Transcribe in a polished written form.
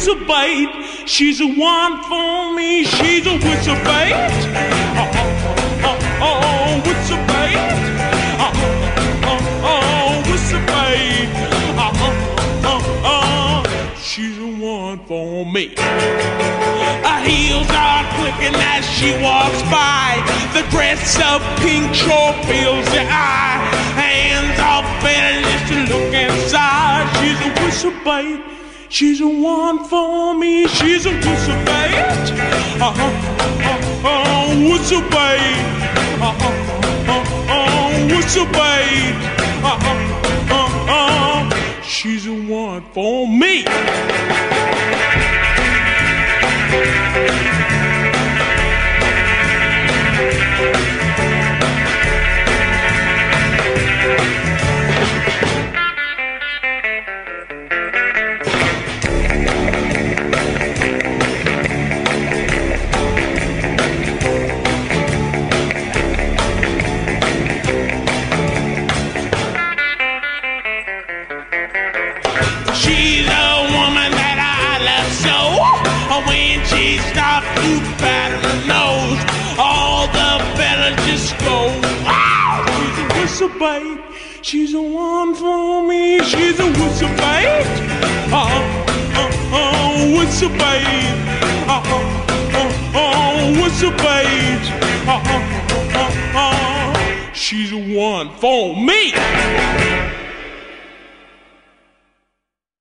whistle bait. She's the one for me. She's a whistle bait. Oh, whistle bait. Oh, whistle bait. She's the one for me. Her heels are clicking as she walks by. The dress of pink sure fills the eye. Hands off better just to look inside. She's a whistle bait. She's the one for me. She's a whistle bait. Whistle bait. Whistle bait. She's the one for me. She's a woman that I love so. When she stops to pat her nose, all the fellas just go, wow! She's a whistle bait. She's the one for me. She's a whistle bait. Whistle bait. Whistle bait. She's the one for me.